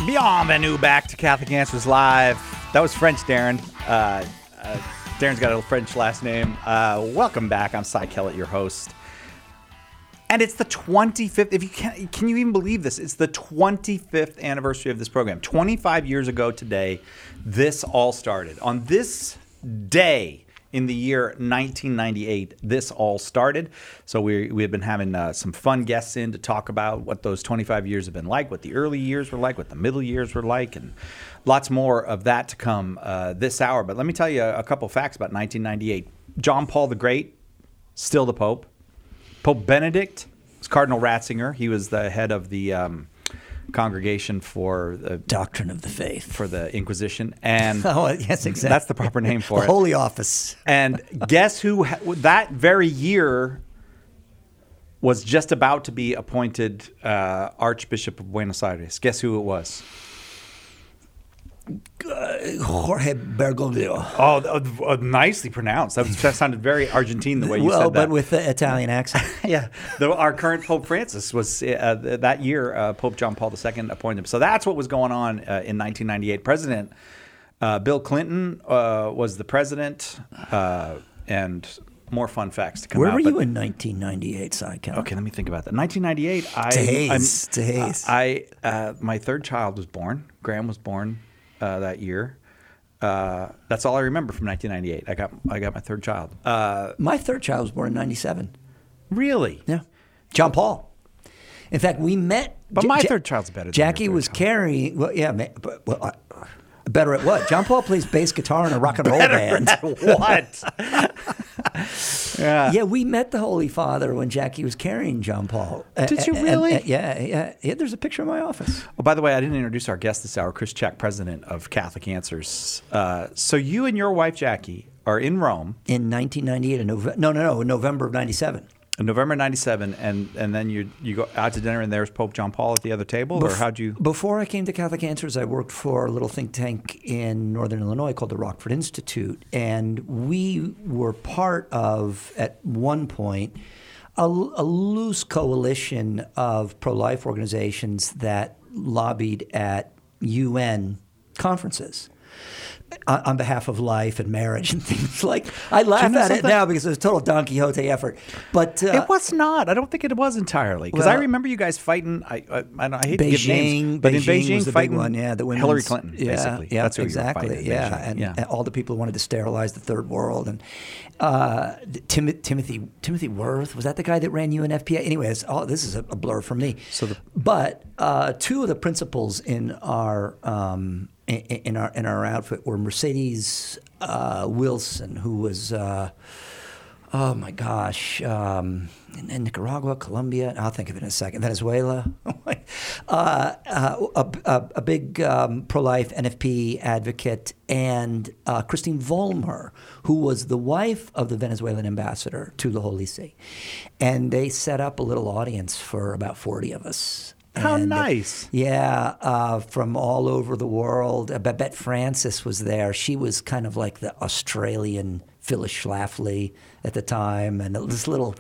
Bienvenue back to Catholic Answers Live. That was French, Darren. Darren's got a French last name. Welcome back. I'm Cy Kellett, your host. And it's the 25th. If you can you even believe this? It's the 25th anniversary of this program. 25 years ago today, this all started. On this day in the year 1998, this all started. So we have been having some fun guests in to talk about what those 25 years have been like, what the early years were like, what the middle years were like, and lots more of that to come this hour. But let me tell you a couple facts about 1998. John Paul the Great, still the Pope. Pope Benedict was Cardinal Ratzinger. He was the head of the Congregation for the Doctrine of the Faith, for the Inquisition, and yes, exactly. That's the proper name for the it. Holy Office. And guess who? That very year was just about to be appointed Archbishop of Buenos Aires. Guess who it was? Jorge Bergoglio. Oh, nicely pronounced. That sounded very Argentine the way you said that. Well, but with the Italian accent. Yeah. Our current Pope Francis was, that year, Pope John Paul II appointed him. So that's what was going on in 1998. President Bill Clinton was the president, and more fun facts to come out. Where were you in 1998, Cy Kellett? Okay, let me think about that. 1998, my third child was born. Graham was born that year. That's all I remember from 1998. I got my third child. My third child was born in 97. Really? Yeah. John Paul. In fact, we met. But my third child's better than Jackie your was third child. carrying. Well, yeah. Better at what? John Paul plays bass guitar in a rock and roll band. What? Yeah, we met the Holy Father when Jackie was carrying John Paul. Did you really? Yeah. There's a picture in my office. Oh, by the way, I didn't introduce our guest this hour, Chris Check, president of Catholic Answers. So you and your wife, Jackie, are in Rome. In 1998, in November of 97. In November 97, and then you go out to dinner, and there's Pope John Paul at the other table, or how'd you? Before I came to Catholic Answers, I worked for a little think tank in Northern Illinois called the Rockford Institute, and we were part of, at one point, a loose coalition of pro-life organizations that lobbied at UN conferences on behalf of life and marriage and things like. I laugh at it now because it was a total Don Quixote effort, but it was not. I don't think it was entirely, because I remember you guys fighting. I hate to give names, but in Beijing was the fighting big one. Yeah, the Hillary Clinton, basically. Yeah, that's who exactly. You were fighting And all the people who wanted to sterilize the third world, and Timothy Worth, was that the guy that ran UNFPA? Anyways, this is a blur for me. But two of the principals in our outfit were Mercedes Wilson, who was in Nicaragua, Colombia. I'll think of it in a second. Venezuela, a big pro-life NFP advocate, and Christine Vollmer, who was the wife of the Venezuelan ambassador to the Holy See, and they set up a little audience for about 40 of us. How nice. From all over the world. Babette Francis was there. She was kind of like the Australian Phyllis Schlafly at the time, and this little,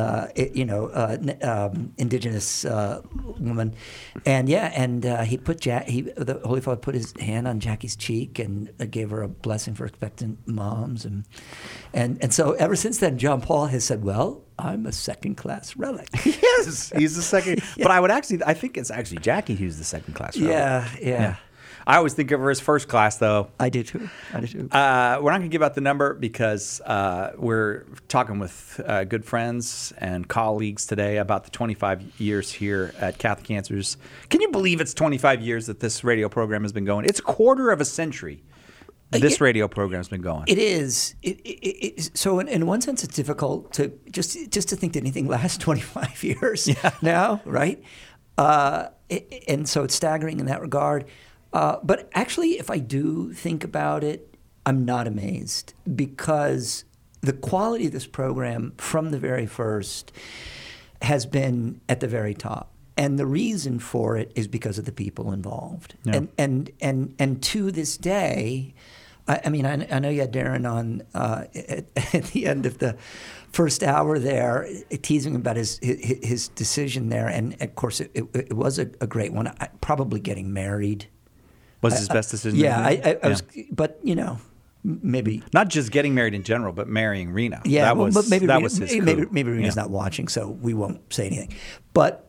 indigenous woman. And he put the Holy Father put his hand on Jackie's cheek and gave her a blessing for expectant moms, and so ever since then, John Paul has said, "Well, I'm a second-class relic." Yes, he's the second. Yeah. But I think it's actually Jackie who's the second-class relic. Yeah. I always think of her as first class, though. I do too. We're not going to give out the number because we're talking with good friends and colleagues today about the 25 years here at Catholic Answers. Can you believe it's 25 years that this radio program has been going? It's a quarter of a century. This radio program's been going. It is. So in one sense, it's difficult to just to think that anything lasts 25 years now, right? And so it's staggering in that regard. But actually, if I do think about it, I'm not amazed, because the quality of this program from the very first has been at the very top. And the reason for it is because of the people involved. Yeah. And to this day, I mean, I know you had Darren on at the end of the first hour there, teasing about his decision there, and of course it was a great one. Probably getting married was his best decision. Yeah, I was, but maybe not just getting married in general, but marrying Rena. Yeah, but maybe was his coup. maybe Rena's not watching, so we won't say anything. But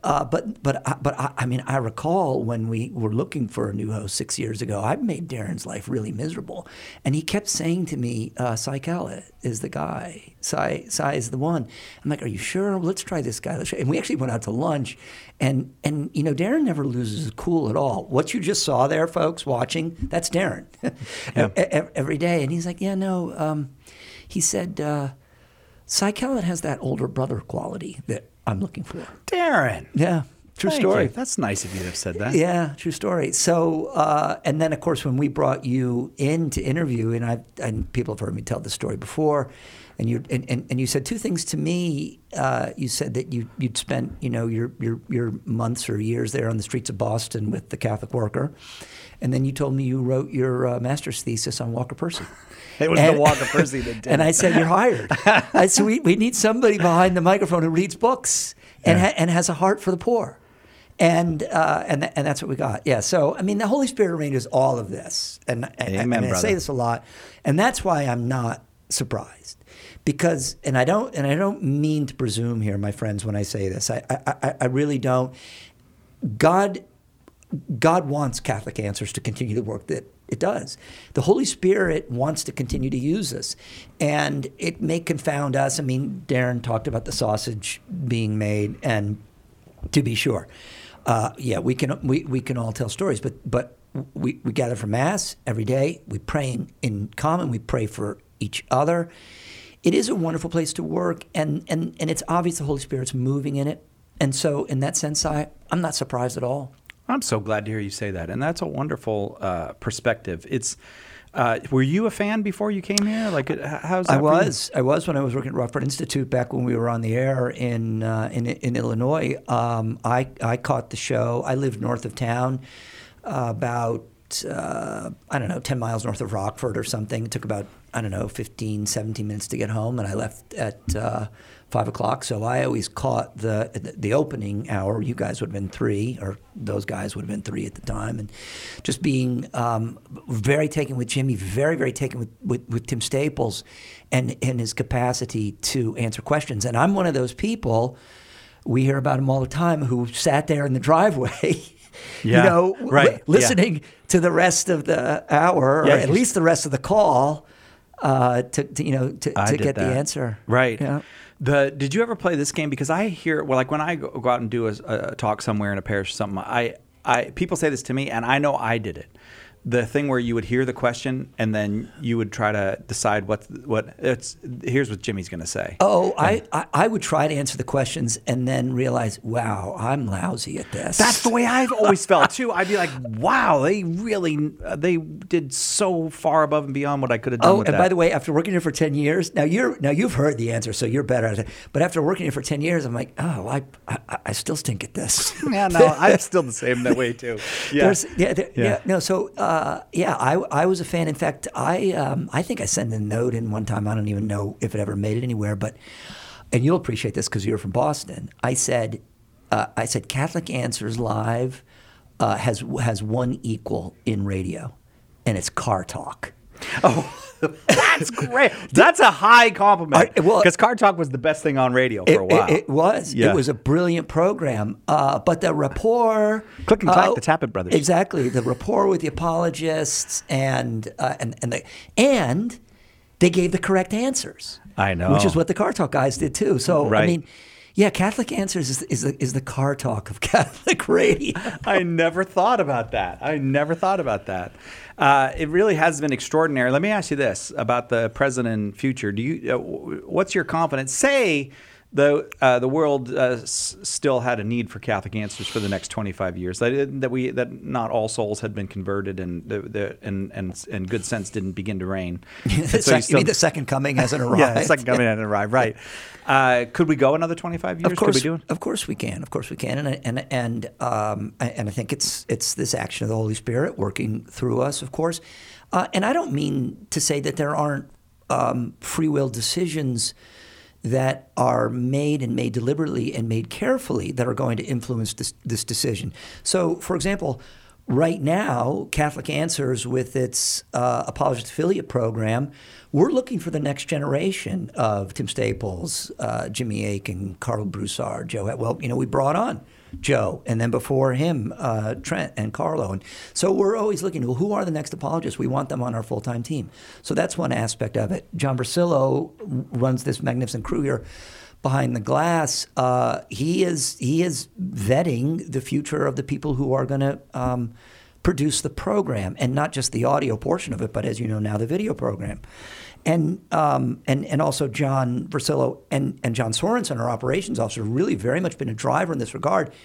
I mean, I recall when we were looking for a new host 6 years ago, I made Darren's life really miserable, and he kept saying to me, "Cy Kellett is the guy. Cy is the one." I'm like, "Are you sure? Let's try this guy." And we actually went out to lunch, and Darren never loses his cool at all. What you just saw there, folks watching, that's Darren every day. And he's like, "Yeah, no." He said, "Cy Kellett has that older brother quality that I'm looking for." Darren. Yeah, true Thank story. you. That's nice of you to have said that. Yeah, true story. So, and then of course, when we brought you in to interview, and people have heard me tell this story before, and you said two things to me. You said that you'd spent your months or years there on the streets of Boston with the Catholic Worker, and then you told me you wrote your master's thesis on Walker Percy. It was the Walker Percy that did. And I said, "You're hired." I said, "We need somebody behind the microphone who reads books and has a heart for the poor," and that's what we got. Yeah. So I mean, the Holy Spirit arranges all of this, and Amen, I say this a lot, and that's why I'm not surprised, because and I don't mean to presume here, my friends, when I say this. I really don't. God wants Catholic Answers to continue the work that it does. The Holy Spirit wants to continue to use us, and it may confound us. I mean, Darren talked about the sausage being made, and to be sure, we can all tell stories, but we gather for Mass every day. We pray in common. We pray for each other. It is a wonderful place to work, and it's obvious the Holy Spirit's moving in it. And so, in that sense, I'm not surprised at all. I'm so glad to hear you say that, and that's a wonderful perspective. It's were you a fan before you came here? Like, how's that? I was when I was working at Rockford Institute back when we were on the air in Illinois. I caught the show. I lived north of town, about 10 miles north of Rockford or something. It took about 15, 17 minutes to get home, and I left at 5 o'clock. So I always caught the opening hour. You guys would have been 3, or those guys would have been 3 at the time. And just being very taken with Jimmy, very, very taken with Tim Staples and his capacity to answer questions. And I'm one of those people, we hear about him all the time, who sat there in the driveway listening to the rest of the hour, or at least the rest of the call, to get the answer. Right. Yeah. Did you ever play this game? Because I hear, like when I go out and do a talk somewhere in a parish or something, people say this to me, and I know I did it. The thing where you would hear the question and then you would try to decide here's what Jimmy's going to say. Oh, I would try to answer the questions and then realize, wow, I'm lousy at this. That's the way I've always felt too. I'd be like, wow, they did so far above and beyond what I could have done with that. Oh, and by the way, after working here for 10 years, now you've heard the answer, so you're better at it. But after working here for 10 years, I'm like, oh, I still stink at this. Yeah, no, I'm still the same that way too. Yeah. I was a fan. In fact, I think I sent a note in one time. I don't even know if it ever made it anywhere, and you'll appreciate this because you're from Boston. I said Catholic Answers Live has one equal in radio, and it's Car Talk. Oh, that's great. That's a high compliment. Because Car Talk was the best thing on radio for a while. It was. Yeah. It was a brilliant program. But the rapport... Click and clack, the Tappet brothers. Exactly. The rapport with the apologists and they gave the correct answers. I know. Which is what the Car Talk guys did too. So, right. I mean... Yeah, Catholic Answers is the Car Talk of Catholic radio. I never thought about that. It really has been extraordinary. Let me ask you this about the present and future. What's your confidence? Say the world still had a need for Catholic Answers for the next 25 years. That not all souls had been converted, and good sense didn't begin to reign. You mean the second coming hasn't arrived? Yeah, the second coming hasn't arrived. Right. Could we go another 25 years? Of course, could we do it? Of course we can. Of course we can. And I think it's this action of the Holy Spirit working through us, of course. And I don't mean to say that there aren't free will decisions that are made deliberately and made carefully that are going to influence this decision. So, for example, right now, Catholic Answers with its Apologist Affiliate Program, we're looking for the next generation of Tim Staples, Jimmy Akin, Carl Broussard, Joe. Well, we brought on Joe, and then before him, Trent and Carlo. And so we're always looking, well, who are the next apologists? We want them on our full-time team. So that's one aspect of it. John Brasillo runs this magnificent crew here behind the glass. He is vetting the future of the people who are going to produce the program, and not just the audio portion of it, but as you know now, the video program. And also John Brasillo and John Sorensen, our operations officer, really very much been a driver in this regard.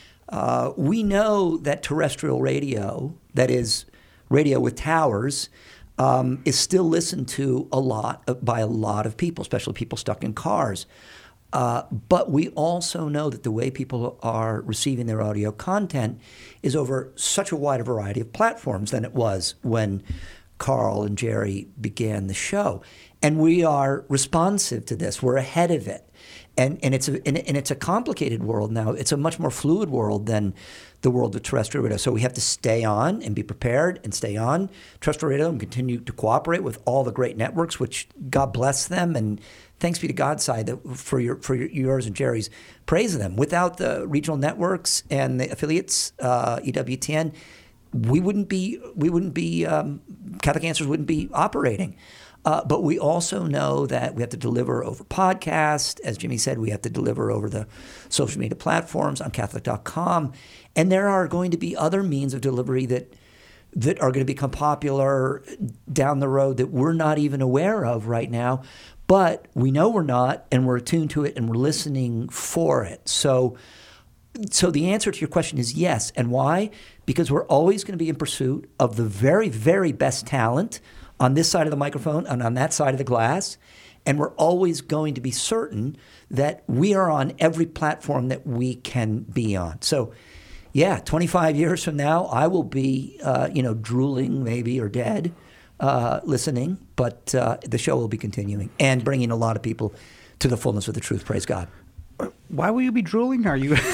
We know that terrestrial radio, that is radio with towers, is still listened to by a lot of people, especially people stuck in cars. But we also know that the way people are receiving their audio content is over such a wider variety of platforms than it was when Carl and Jerry began the show. And we are responsive to this. We're ahead of it. And it's a complicated world now. It's a much more fluid world than the world of terrestrial radio. So we have to stay on and be prepared and stay on terrestrial radio and continue to cooperate with all the great networks, which God bless them. And thanks be to God's side for yours and Jerry's. Praise them. Without the regional networks and the affiliates, EWTN, we wouldn't be Catholic Answers wouldn't be operating. But we also know that we have to deliver over podcast. As Jimmy said, we have to deliver over the social media platforms on Catholic.com. And there are going to be other means of delivery that are going to become popular down the road that we're not even aware of right now. But we know we're not, and we're attuned to it, and we're listening for it. So the answer to your question is yes. And why? Because we're always going to be in pursuit of the very, very best talent on this side of the microphone and on that side of the glass. And we're always going to be certain that we are on every platform that we can be on. So, yeah, 25 years from now, I will be, drooling maybe or dead, listening. But the show will be continuing and bringing a lot of people to the fullness of the truth. Praise God. Why will you be drooling? Are you...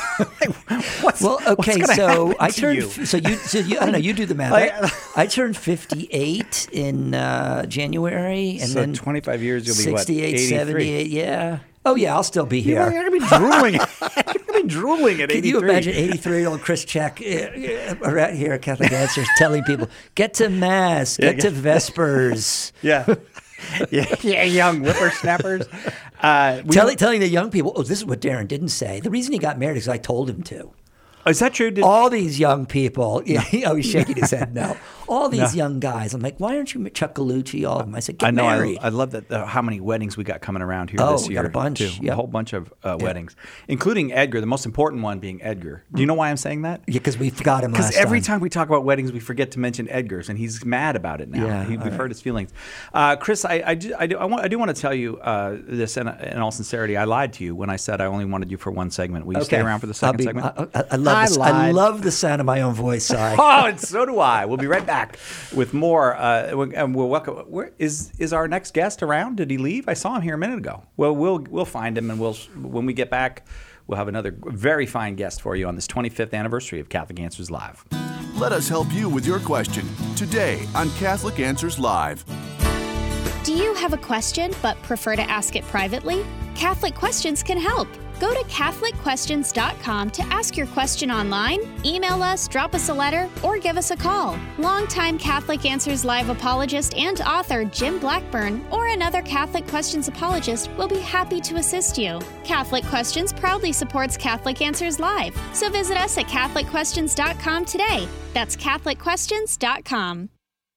I turned. So you I don't know. You do the math. I turned 58 in January, and so then 25 years. You'll be 68, 83? 78. Yeah. Oh yeah, I'll still be here. You're gonna be drooling. You're gonna be drooling at 83. Can you imagine 83-year-old Chris Check right here at Catholic Answers telling people, "Get to Mass, get to Vespers." Yeah. Yeah, young whippersnappers. Telling the young people, this is what Darren didn't say. The reason he got married is I told him to. Is that true? All these young people, he's shaking his head no. All these young guys. I'm like, why aren't you Chuck Gallucci, all of them? I said, get married. I love that. How many weddings we got coming around here this year. Oh, got a bunch. Too. Yep. A whole bunch of weddings, including Edgar, the most important one being Edgar. Do you know why I'm saying that? Yeah, because we forgot him last time. Because every time we talk about weddings, we forget to mention Edgar's, and he's mad about it now. Yeah, we've hurt his feelings. Chris, I do want to tell you this in all sincerity. I lied to you when I said I only wanted you for one segment. Will you stay around for the second segment? I love this. I love the sound of my own voice, Si. And so do I. We'll be right back with more. And we'll welcome. Where is our next guest around? Did he leave? I saw him here a minute ago. Well, we'll find him, and when we get back, we'll have another very fine guest for you on this 25th anniversary of Catholic Answers Live. Let us help you with your question today on Catholic Answers Live. Do you have a question but prefer to ask it privately? Catholic Questions can help. Go to CatholicQuestions.com to ask your question online, email us, drop us a letter, or give us a call. Longtime Catholic Answers Live apologist and author Jim Blackburn or another Catholic Questions apologist will be happy to assist you. Catholic Questions proudly supports Catholic Answers Live, so visit us at CatholicQuestions.com today. That's CatholicQuestions.com.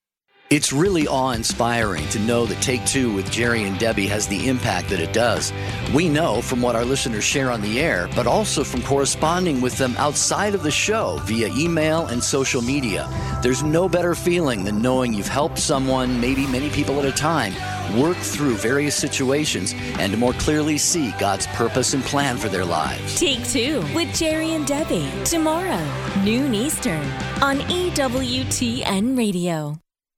It's really awe-inspiring to know that Take Two with Jerry and Debbie has the impact that it does. We know from what our listeners share on the air, but also from corresponding with them outside of the show via email and social media. There's no better feeling than knowing you've helped someone, maybe many people at a time, work through various situations and to more clearly see God's purpose and plan for their lives. Take Two with Jerry and Debbie, tomorrow, noon Eastern, on EWTN Radio.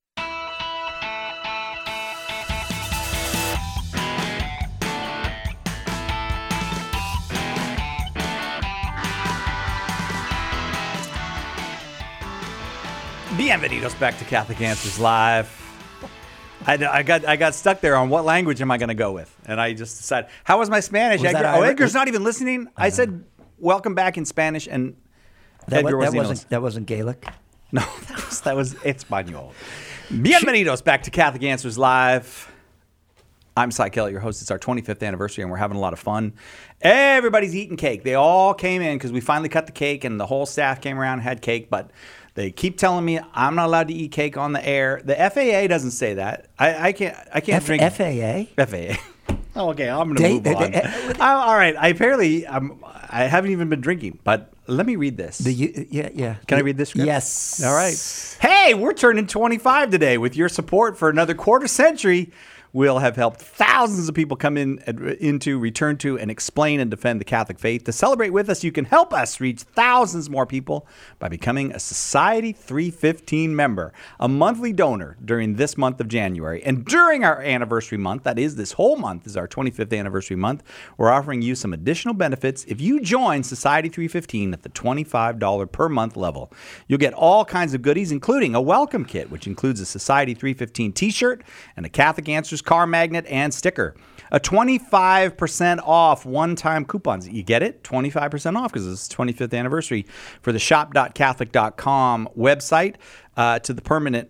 Bienvenidos back to Catholic Answers Live. I got stuck there on what language am I going to go with, and I just decided. How was my Spanish? Edgar's not even listening. I said welcome back in Spanish, and Edgar that wasn't Gaelic. No, that was Espanol. Bienvenidos back to Catholic Answers Live. I'm Cy Kellett, your host. It's our 25th anniversary, and we're having a lot of fun. Everybody's eating cake. They all came in because we finally cut the cake, and the whole staff came around and had cake, but they keep telling me I'm not allowed to eat cake on the air. The FAA doesn't say that. I can't drink. FAA. Oh, okay, I'm going to move on. All right. I haven't even been drinking, but let me read this. Yeah. Can I read this script? Yes. All right. Hey, we're turning 25 today. With your support for another quarter century, we'll have helped thousands of people come into, return to, and explain and defend the Catholic faith. To celebrate with us, you can help us reach thousands more people by becoming a Society 315 member, a monthly donor during this month of January. And during our anniversary month, that is, this whole month is our 25th anniversary month, we're offering you some additional benefits if you join Society 315 at the $25 per month level. You'll get all kinds of goodies, including a welcome kit, which includes a Society 315 t-shirt and a Catholic Answers car magnet and sticker. A 25% off one-time coupons. You get it? 25% off because it's 25th anniversary for the shop.catholic.com website to the permanent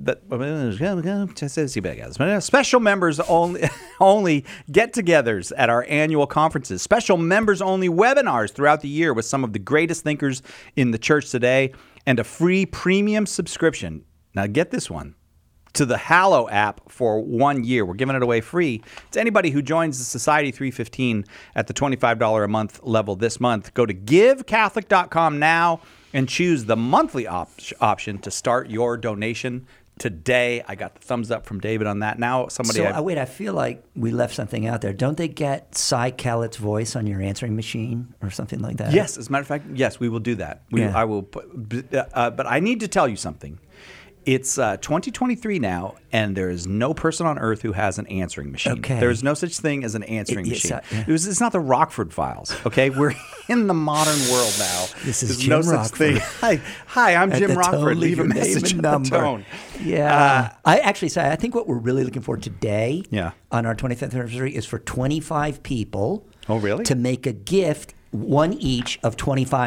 special members only get-togethers at our annual conferences. Special members only webinars throughout the year with some of the greatest thinkers in the church today, and a free premium subscription. Now get this one. To the Hallow app for 1 year. We're giving it away free to anybody who joins the Society 315 at the $25 a month level this month. Go to givecatholic.com now and choose the monthly option to start your donation today. I got the thumbs up from David on that. Now somebody... Wait, I feel like we left something out there. Don't they get Cy Kellett's voice on your answering machine or something like that? Yes, as a matter of fact, yes, we will do that. I will but I need to tell you something. It's 2023 now, and there is no person on earth who has an answering machine. Okay. There is no such thing as an answering machine. It's not the Rockford Files, okay? We're in the modern world now. This is There's Jim no Rockford. Such thing. Hi, I'm Jim Rockford. Leave a message at the tone. Yeah. I think what we're really looking for today on our 25th anniversary is for 25 people to make a gift, one each, of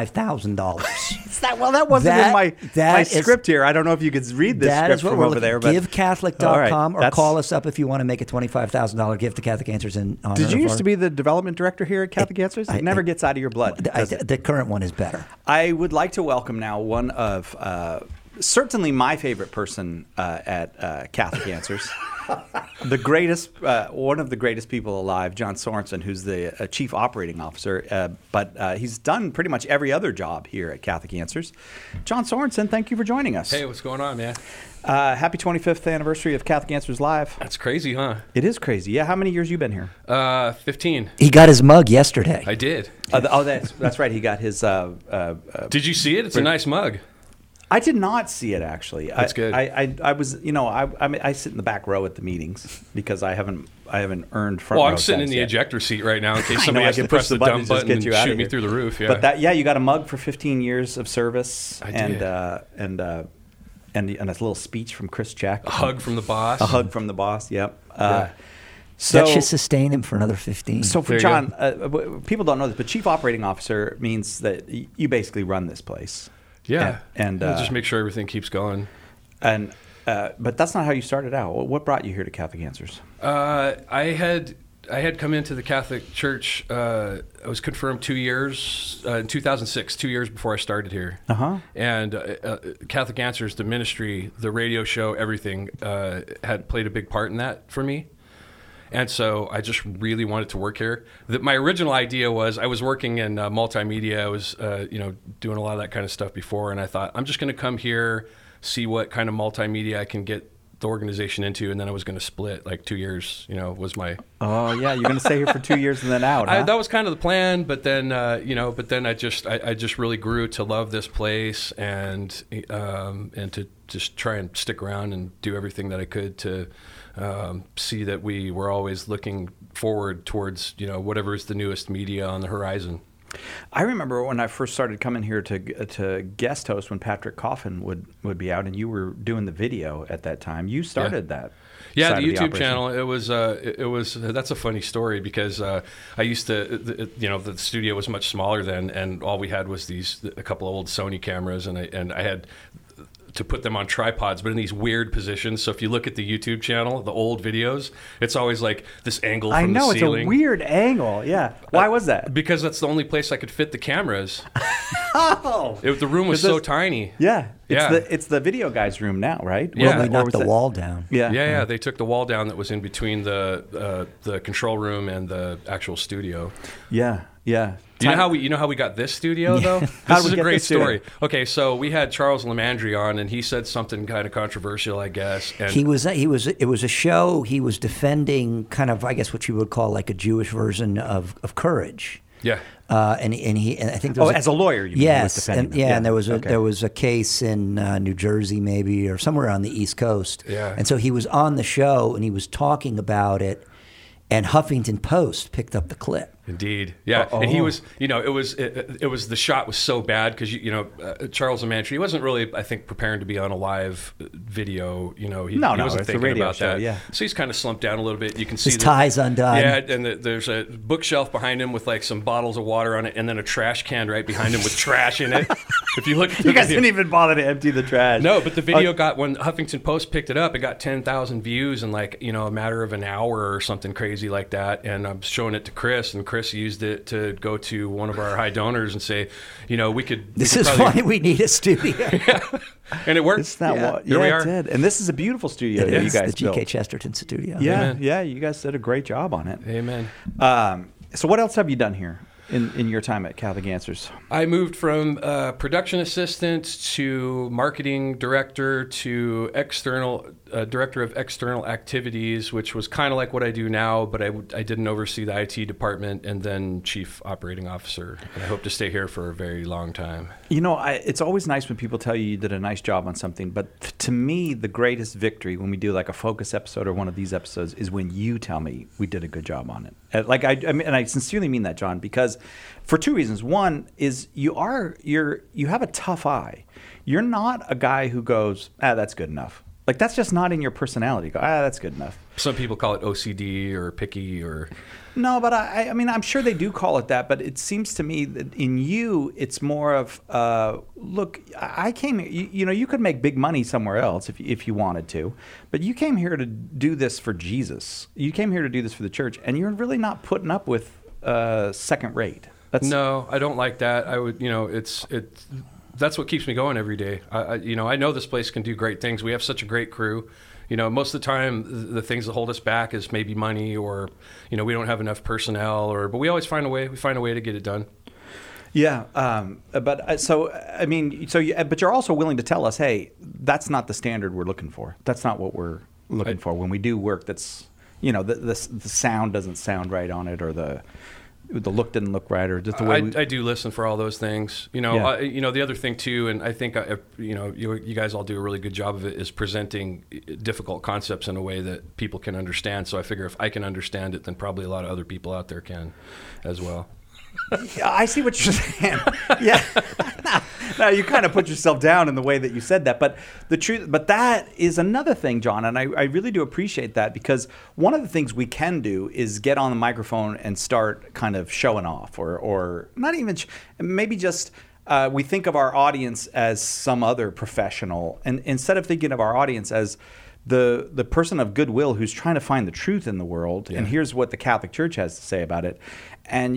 $25,000. That wasn't in my script here. I don't know if you could read this script from over there. But GiveCatholic.com or call us up if you want to make a $25,000 gift to Catholic Answers. Did you used to be the development director here at Catholic Answers? It never gets out of your blood. The current one is better. I would like to welcome now one of certainly my favorite person at Catholic Answers. The greatest, one of the greatest people alive, John Sorensen, who's the chief operating officer, but he's done pretty much every other job here at Catholic Answers. John Sorensen, thank you for joining us. Hey, what's going on, man? Happy 25th anniversary of Catholic Answers Live. That's crazy, huh? It is crazy. Yeah, how many years you been here? 15. He got his mug yesterday. I did. That's right. He got his. Did you see it? It's a nice mug. I did not see it, actually. That's good. I was, I sit in the back row at the meetings because I haven't earned front row. Well, I'm sitting in the ejector seat right now in case somebody has to press the dump button and shoot me through the roof. Yeah. But you got a mug for 15 years of service. I did. And a little speech from Chris Jack. A hug from the boss. A hug from the boss. Yep. So that should sustain him for another 15. So for John, people don't know this, but chief operating officer means that you basically run this place. Yeah, and just make sure everything keeps going. And but that's not how you started out. What brought you here to Catholic Answers? I had I had come into the Catholic Church. I was confirmed 2 years in 2006, 2 years before I started here. And Catholic Answers, the ministry, the radio show, everything had played a big part in that for me. And so I just really wanted to work here. My original idea was I was working in multimedia. I was doing a lot of that kind of stuff before, and I thought I'm just going to come here, see what kind of multimedia I can get the organization into, and then I was going to split. Like 2 years, was my. Oh yeah, you're going to stay here for 2 years and then out. Huh? That was kind of the plan, but then I just really grew to love this place and to just try and stick around and do everything that I could to see that we were always looking forward towards whatever is the newest media on the horizon. I remember when I first started coming here to guest host when Patrick Coffin would be out, and you were doing the video at that time. You started that. Yeah, the YouTube channel. It was that's a funny story because I used to, the studio was much smaller then, and all we had was a couple of old Sony cameras, and I had to put them on tripods, but in these weird positions. So if you look at the YouTube channel, the old videos, it's always like this angle from the ceiling. I know, it's a weird angle, yeah. Why was that? Because that's the only place I could fit the cameras. The room was so tiny. Yeah. It's the video guy's room now, right? Yeah. Well, they knocked the wall down. Yeah. They took the wall down that was in between the control room and the actual studio. Yeah. You know how we got this studio though? This is a great story. Okay, so we had Charles Lamandry on, and he said something kind of controversial, I guess. And it was a show. He was defending kind of, I guess, what you would call like a Jewish version of Courage. Yeah. And I think there was as a lawyer, you mean, yes, and there was a case in New Jersey maybe or somewhere on the East Coast. Yeah. And so he was on the show and he was talking about it, and Huffington Post picked up the clip. Indeed, yeah, and he was, it was the shot was so bad because Charles Lamandry, he wasn't really, I think, preparing to be on a live video. He wasn't thinking about show, that. Yeah. So he's kind of slumped down a little bit. You can see his tie's undone. Yeah, and there's a bookshelf behind him with like some bottles of water on it, and then a trash can right behind him with trash in it. If you look, at you guys didn't even bother to empty the trash. No, but the video got, when Huffington Post picked it up, it got 10,000 views in like a matter of an hour or something crazy like that. And I'm showing it to Chris, and Chris used it to go to one of our high donors and say, we could. This is why we need a studio. Yeah. And it worked. Here we are. It did. And this is a beautiful studio that you guys built. The G.K. Chesterton studio. Yeah, yeah. You guys did a great job on it. Amen. So what else have you done here in your time at Catholic Answers? I moved from production assistant to marketing director to external director of external activities, which was kind of like what I do now, but I didn't oversee the IT department, and then chief operating officer. And I hope to stay here for a very long time. It's always nice when people tell you did a nice job on something, but to me, the greatest victory when we do like a focus episode or one of these episodes is when you tell me we did a good job on it. Like I mean, and I sincerely mean that, John, because for two reasons. One is you have a tough eye. You're not a guy who goes, that's good enough. Like, that's just not in your personality. Go, that's good enough. Some people call it OCD or picky or... No, but I mean, I'm sure they do call it that, but it seems to me that in you, it's more of, look, I came here, you could make big money somewhere else if you wanted to, but you came here to do this for Jesus. You came here to do this for the church, and you're really not putting up with second rate. No, I don't like that. I would, that's what keeps me going every day. I know this place can do great things. We have such a great crew. Most of the time, the things that hold us back is maybe money, or we don't have enough personnel, but we always find a way. We find a way to get it done. Yeah, but you're also willing to tell us, hey, that's not the standard we're looking for. That's not what we're looking for when we do work. That's the sound doesn't sound right on it, or the look didn't look right, or just the way I do listen for all those things. The other thing too, and I think you guys all do a really good job of it, is presenting difficult concepts in a way that people can understand. So I figure if I can understand it, then probably a lot of other people out there can as well. Yeah, I see what you're saying. Yeah. Now you kind of put yourself down in the way that you said that, but that is another thing, John, and I really do appreciate that, because one of the things we can do is get on the microphone and start kind of showing off, or not even maybe just we think of our audience as some other professional, and instead of thinking of our audience as the person of goodwill who's trying to find the truth in the world, and here's what the Catholic Church has to say about it. And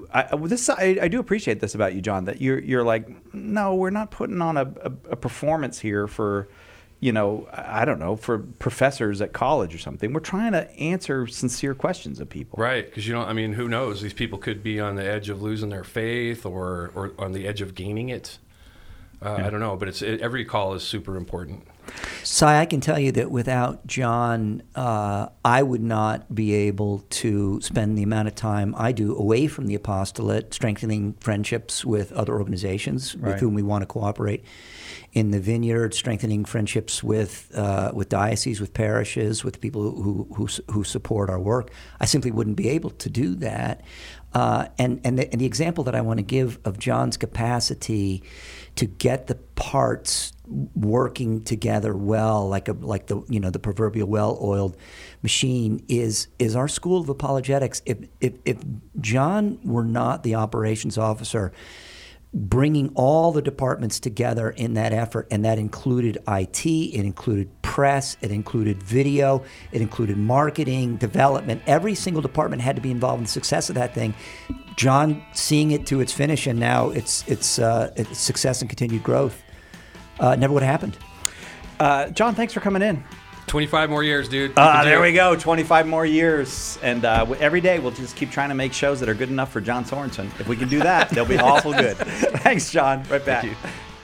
I do appreciate this about you, John, that you're like, no, we're not putting on a performance here for, I don't know, for professors at college or something. We're trying to answer sincere questions of people. Right, because who knows? These people could be on the edge of losing their faith or on the edge of gaining it. I don't know, but every call is super important. Cy, I can tell you that without John, I would not be able to spend the amount of time I do away from the apostolate, strengthening friendships with other organizations with whom we want to cooperate in the vineyard, strengthening friendships with dioceses, with parishes, with people who support our work. I simply wouldn't be able to do that. And the example that I want to give of John's capacity to get the parts working together well, like the proverbial well-oiled machine, is our School of Apologetics. If John were not the operations officer, bringing all the departments together in that effort, and that included IT, it included press, it included video, it included marketing, development. Every single department had to be involved in the success of that thing. John seeing it to its finish, and now it's success and continued growth. Never would have happened. John, thanks for coming in. 25 more years, dude. There we go. 25 more years. And every day we'll just keep trying to make shows that are good enough for John Sorensen. If we can do that, they'll be awful good. Thanks, John. Right back. Thank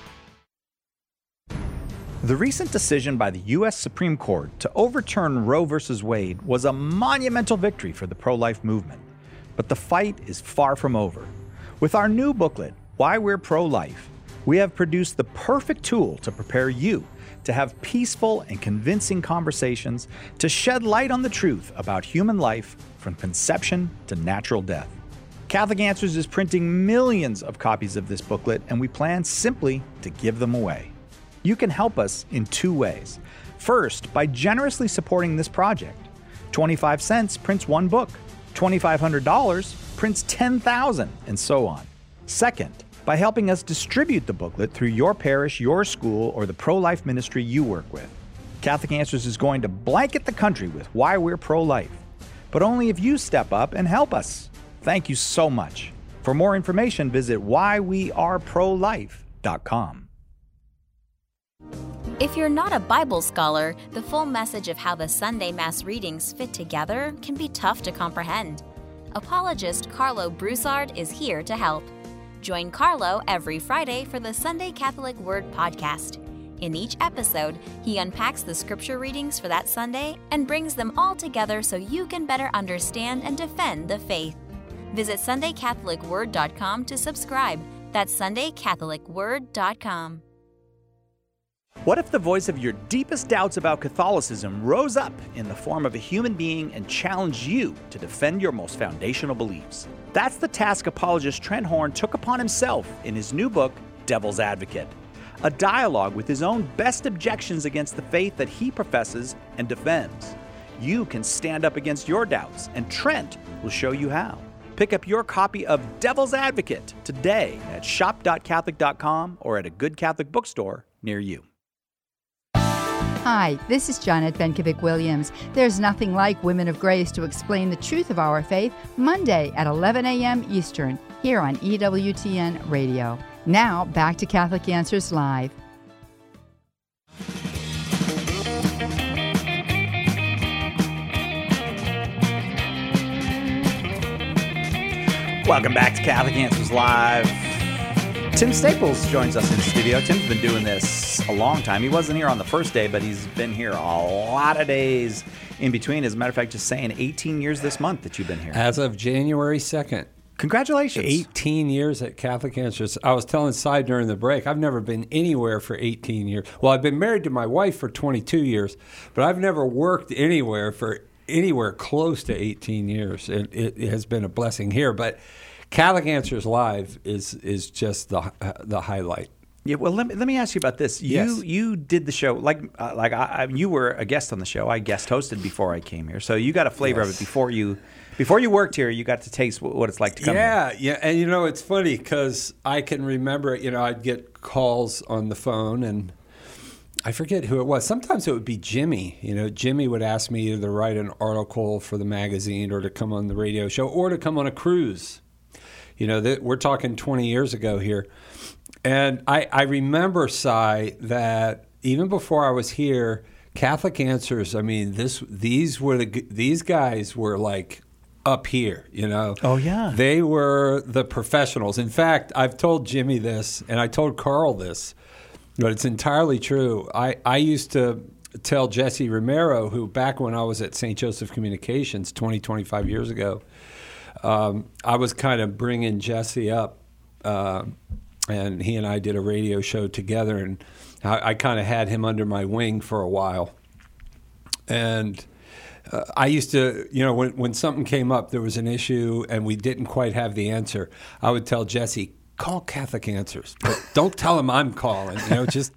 you. The recent decision by the U.S. Supreme Court to overturn Roe v. Wade was a monumental victory for the pro-life movement. But the fight is far from over. With our new booklet, Why We're Pro-Life, we have produced the perfect tool to prepare you to have peaceful and convincing conversations to shed light on the truth about human life from conception to natural death. Catholic Answers is printing millions of copies of this booklet, and we plan simply to give them away. You can help us in two ways. First, by generously supporting this project. 25 cents prints one book. $2,500 prints 10,000, and so on. Second, by helping us distribute the booklet through your parish, your school, or the pro-life ministry you work with. Catholic Answers is going to blanket the country with why we're pro-life, but only if you step up and help us. Thank you so much. For more information, visit whyweareprolife.com. If you're not a Bible scholar, the full message of how the Sunday Mass readings fit together can be tough to comprehend. Apologist Carlo Broussard is here to help. Join Carlo every Friday for the Sunday Catholic Word podcast. In each episode, he unpacks the scripture readings for that Sunday and brings them all together so you can better understand and defend the faith. Visit SundayCatholicWord.com to subscribe. That's SundayCatholicWord.com. What if the voice of your deepest doubts about Catholicism rose up in the form of a human being and challenged you to defend your most foundational beliefs? That's the task apologist Trent Horn took upon himself in his new book, Devil's Advocate, a dialogue with his own best objections against the faith that he professes and defends. You can stand up against your doubts, and Trent will show you how. Pick up your copy of Devil's Advocate today at shop.catholic.com or at a good Catholic bookstore near you. Hi, this is Janet Benkovic-Williams. There's nothing like Women of Grace to explain the truth of our faith, Monday at 11 a.m. Eastern, here on EWTN Radio. Now, back to Catholic Answers Live. Welcome back to Catholic Answers Live. Tim Staples joins us in the studio. Tim's been doing this a long time. He wasn't here on the first day, but he's been here a lot of days in between. As a matter of fact, just saying 18 years this month that you've been here. As of January 2nd. Congratulations. 18 years at Catholic Answers. I was telling Cy during the break, I've never been anywhere for 18 years. Well, I've been married to my wife for 22 years, but I've never worked anywhere close to 18 years. It has been a blessing here, but Catholic Answers Live is just the highlight. Yeah, well, let me ask you about this. You did the show you were a guest on the show. I guest hosted before I came here, so you got a flavor of it before you worked here. You got to taste what it's like to come here. Yeah, and it's funny because I can remember. I'd get calls on the phone, and I forget who it was. Sometimes it would be Jimmy. Jimmy would ask me either to write an article for the magazine or to come on the radio show or to come on a cruise. We're talking 20 years ago here. And I remember, Cy, that even before I was here, Catholic Answers, these guys were like up here, Oh, yeah. They were the professionals. In fact, I've told Jimmy this, and I told Carl this, but it's entirely true. I used to tell Jesse Romero, who back when I was at St. Joseph Communications 25 years ago, I was kind of bringing Jesse up, and he and I did a radio show together, and I kind of had him under my wing for a while. And I used to, when something came up, there was an issue, and we didn't quite have the answer, I would tell Jesse, call Catholic Answers, but don't tell him I'm calling, just...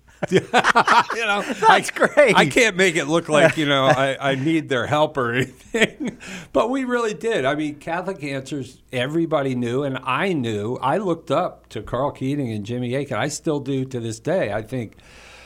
That's great. I can't make it look like I need their help or anything, but we really did. Catholic Answers, everybody knew, and I knew. I looked up to Carl Keating and Jimmy Akin. I still do to this day. I think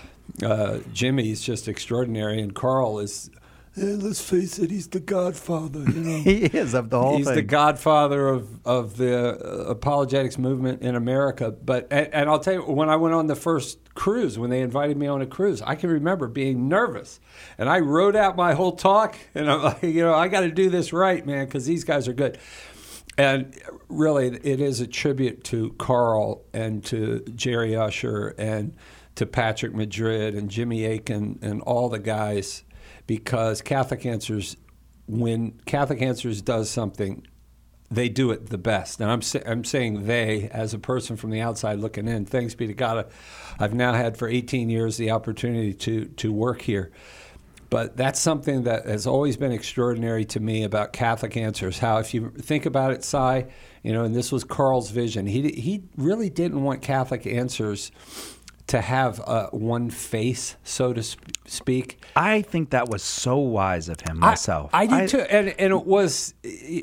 Jimmy's just extraordinary, and Carl is. Let's face it, he's the godfather. He is of the whole thing. He's the godfather of the apologetics movement in America. And I'll tell you, when I went on the first cruise, when they invited me on a cruise, I can remember being nervous. And I wrote out my whole talk, and I'm like, I got to do this right, man, because these guys are good. And really, it is a tribute to Carl and to Jerry Usher and to Patrick Madrid and Jimmy Akin and all the guys. Because Catholic Answers, when Catholic Answers does something, they do it the best. And I'm saying they, as a person from the outside looking in, thanks be to God, I've now had for 18 years the opportunity to work here. But that's something that has always been extraordinary to me about Catholic Answers, how if you think about it, Cy, and this was Carl's vision, he really didn't want Catholic Answers to have one face, so to speak. I think that was so wise of him myself. I do too. And it was,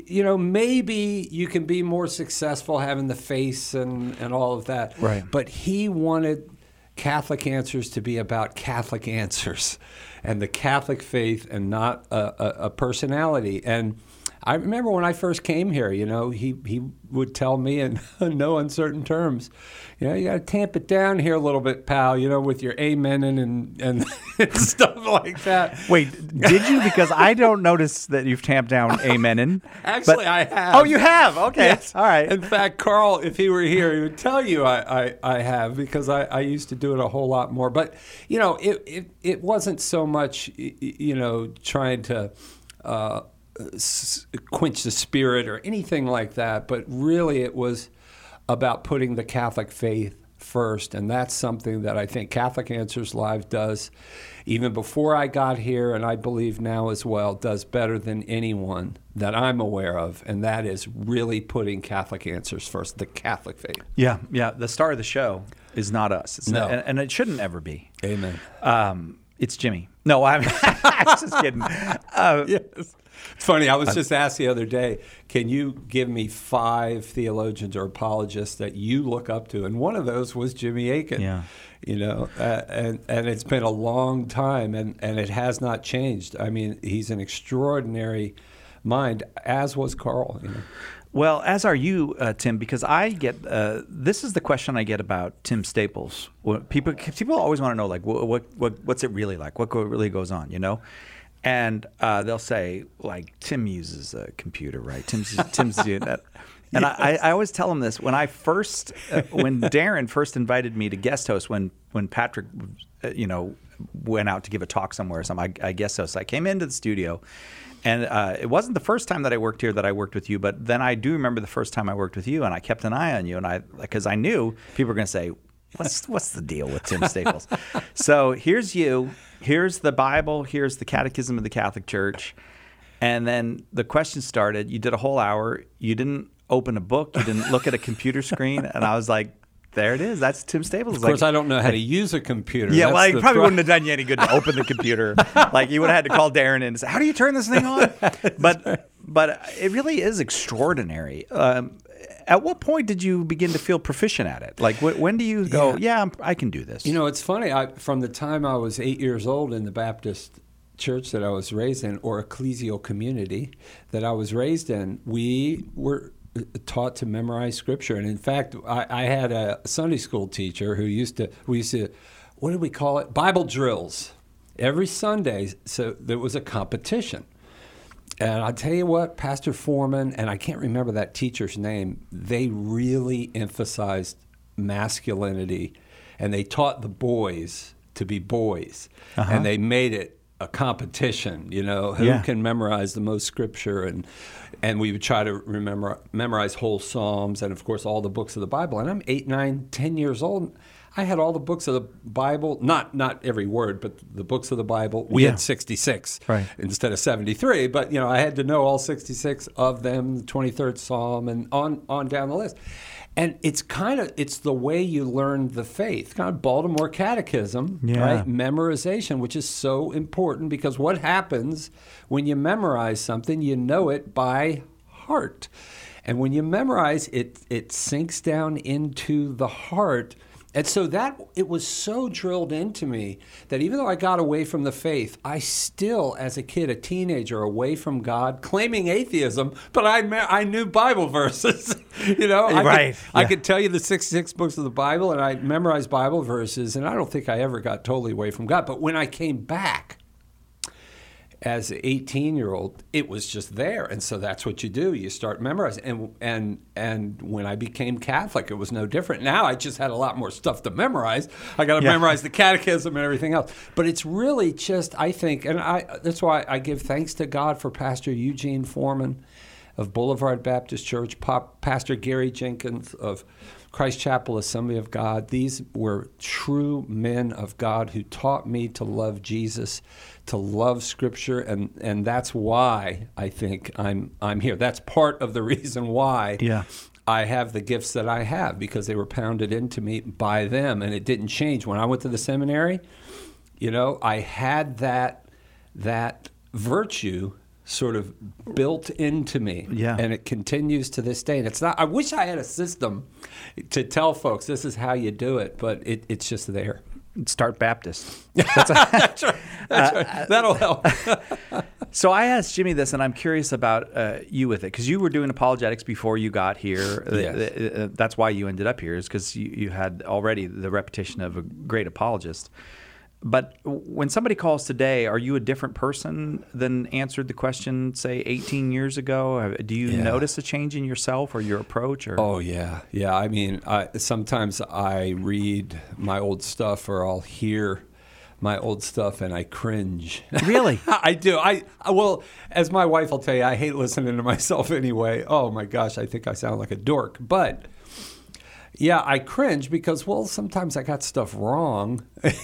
maybe you can be more successful having the face and all of that. Right. But he wanted Catholic Answers to be about Catholic answers and the Catholic faith and not a personality. And I remember when I first came here, he would tell me in no uncertain terms, you got to tamp it down here a little bit, pal, with your amening and stuff like that. Wait, did you? Because I don't notice that you've tamped down amening. Actually, I have. Oh, you have? Okay. Yes. All right. In fact, Carl, if he were here, he would tell you I have, because I used to do it a whole lot more. But, it wasn't so much, trying to quench the spirit or anything like that, but really it was about putting the Catholic faith first, and that's something that I think Catholic Answers Live does, even before I got here, and I believe now as well, does better than anyone that I'm aware of, and that is really putting Catholic Answers first, the Catholic faith. Yeah. The star of the show is not us. No. And it shouldn't ever be. Amen. It's Jimmy. No, I'm just kidding. Yes. It's funny, I was just asked the other day, can you give me 5 theologians or apologists that you look up to? And one of those was Jimmy Akin. Yeah. And it's been a long time, and it has not changed. He's an extraordinary mind, as was Carl. Well, as are you, Tim, because I get this is the question I get about Tim Staples. People always want to know, like, what's it really like? What really goes on, And they'll say, like, Tim uses a computer, right? Tim's doing that. And yes. I always tell them this. When when Darren first invited me to guest host, when Patrick, went out to give a talk somewhere or something, I guest host. I came into the studio, and it wasn't the first time that I worked here that I worked with you, but then I do remember the first time I worked with you, and I kept an eye on you, because I knew people were going to say, What's the deal with Tim Staples? So here's you. Here's the Bible. Here's the Catechism of the Catholic Church. And then the question started. You did a whole hour. You didn't open a book. You didn't look at a computer screen. And I was like, there it is. That's Tim Staples. Of course, I don't know how to use a computer. Yeah, well, you probably wouldn't have done you any good to open the computer. Like, you would have had to call Darren in and say, how do you turn this thing on? But it really is extraordinary. at what point did you begin to feel proficient at it? Like, when do you go, I can do this? It's funny. From the time I was 8 years old in the Baptist church that I was raised in, or ecclesial community that I was raised in, we were taught to memorize Scripture. And in fact, I had a Sunday school teacher who we used to, what did we call it? Bible drills. Every Sunday, so there was a competition. And I'll tell you what, Pastor Foreman, and I can't remember that teacher's name, they really emphasized masculinity, and they taught the boys to be boys. And they made it a competition, who can memorize the most Scripture, and we would try to memorize whole Psalms and, of course, all the books of the Bible. And I'm 8, 9, 10 years old. I had all the books of the Bible, not every word, but the books of the Bible. We had 66 instead of 73, but I had to know all 66 of them, the 23rd Psalm, and on down the list. And it's the way you learn the faith, kind of Baltimore Catechism, right? Memorization, which is so important, because what happens when you memorize something, you know it by heart. And when you memorize, it sinks down into the heart. And so it was so drilled into me that even though I got away from the faith, I still, as a kid, a teenager, away from God, claiming atheism, but I knew Bible verses. I could tell you the 66 books of the Bible, and I memorized Bible verses, and I don't think I ever got totally away from God. But when I came back as an 18-year-old, it was just there. And so that's what you do. You start memorizing. And when I became Catholic, it was no different. Now I just had a lot more stuff to memorize. I got to memorize the catechism and everything else. But it's really just, I think, and that's why I give thanks to God for Pastor Eugene Foreman of Boulevard Baptist Church, Pastor Gary Jenkins of Christ Chapel Assembly of God. These were true men of God who taught me to love Jesus, to love Scripture, and that's why I think I'm here. That's part of the reason why I have the gifts that I have, because they were pounded into me by them, and it didn't change. When I went to the seminary, I had that virtue sort of built into me, and it continues to this day. And it's not. I wish I had a system to tell folks this is how you do it, but it's just there. Start Baptist. That's right. That'll help. So I asked Jimmy this, and I'm curious about you with it, because you were doing apologetics before you got here. Yes. That's why you ended up here, is because you had already the reputation of a great apologist. But when somebody calls today, are you a different person than answered the question, say, 18 years ago? Do you notice a change in yourself or your approach? Or? Oh, yeah. Yeah, I mean, sometimes I read my old stuff, or I'll hear my old stuff and I cringe. Really? I do. Well, as my wife will tell you, I hate listening to myself anyway. Oh, my gosh, I think I sound like a dork. But yeah, I cringe because, sometimes I got stuff wrong.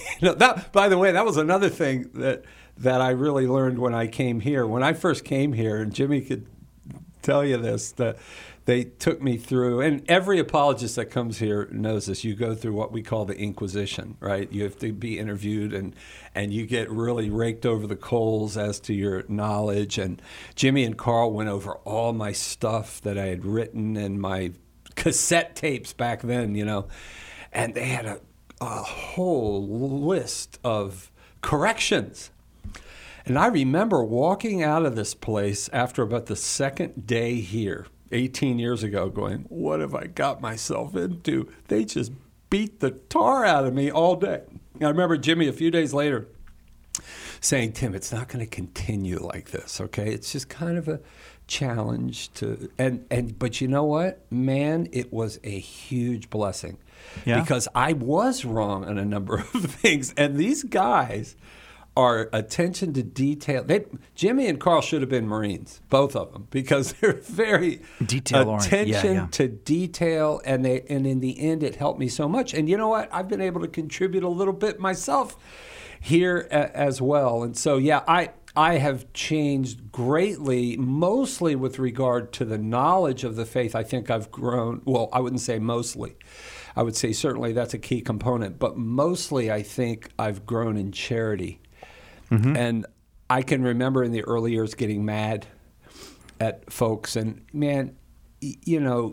By the way, that was another thing that I really learned when I came here. When I first came here, and Jimmy could tell you this, that they took me through, and every apologist that comes here knows this, you go through what we call the Inquisition, right? You have to be interviewed, and you get really raked over the coals as to your knowledge. And Jimmy and Carl went over all my stuff that I had written and my cassette tapes back then, and they had a whole list of corrections. And I remember walking out of this place after about the second day here, 18 years ago, going, what have I got myself into? They just beat the tar out of me all day. And I remember Jimmy a few days later saying, Tim, it's not going to continue like this, okay? It's just kind of a challenge to, but you know what, man, it was a huge blessing, because I was wrong on a number of things, and these guys are attention to detail. Jimmy and Carl should have been Marines, both of them, because they're very attention to detail, and in the end, it helped me so much. And you know what, I've been able to contribute a little bit myself here as well, and so I have changed greatly, mostly with regard to the knowledge of the faith. I think I've grown, I wouldn't say mostly. I would say certainly that's a key component, but mostly I think I've grown in charity. Mm-hmm. And I can remember in the early years getting mad at folks, and man,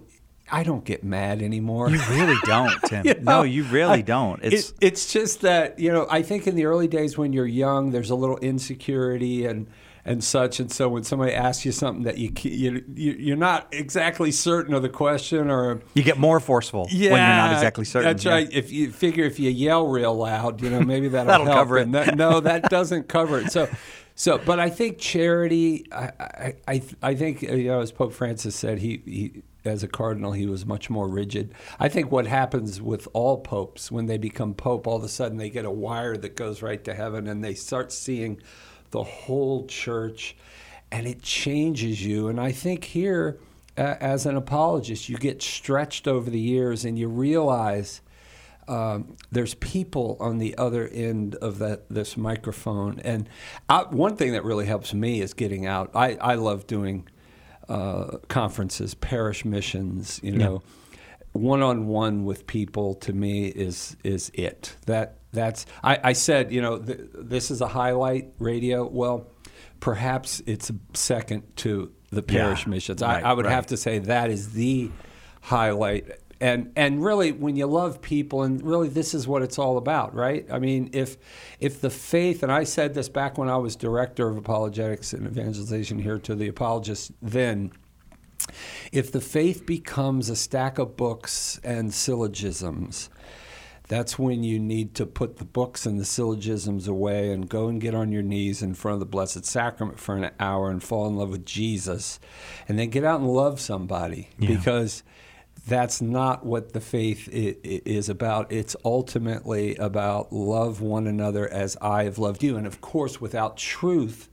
I don't get mad anymore. You really don't, Tim. No, you really don't. It's just that, I think in the early days when you're young, there's a little insecurity and such, and so when somebody asks you something that you're not exactly certain of the question, or you get more forceful when you're not exactly certain. That's right. If you yell real loud, maybe that'll help. Cover it. No, that doesn't cover it. So, but I think charity. I think as Pope Francis said, he as a cardinal, he was much more rigid. I think what happens with all popes when they become pope, all of a sudden they get a wire that goes right to heaven, and they start seeing the whole church, and it changes you. And I think here, as an apologist, you get stretched over the years, and you realize there's people on the other end of this microphone. And one thing that really helps me is getting out. I love doing conferences, parish missions, one-on-one with people. To me is it. I said, this is a highlight radio. Well, perhaps it's second to the parish missions. I would have to say that is the highlight. And really, when you love people, and really this is what it's all about, right? I mean, if the faith, and I said this back when I was director of apologetics and evangelization here to the apologists then, if the faith becomes a stack of books and syllogisms, that's when you need to put the books and the syllogisms away and go and get on your knees in front of the Blessed Sacrament for an hour and fall in love with Jesus, and then get out and love somebody, because that's not what the faith is about. It's ultimately about love one another as I have loved you. And of course, without truth,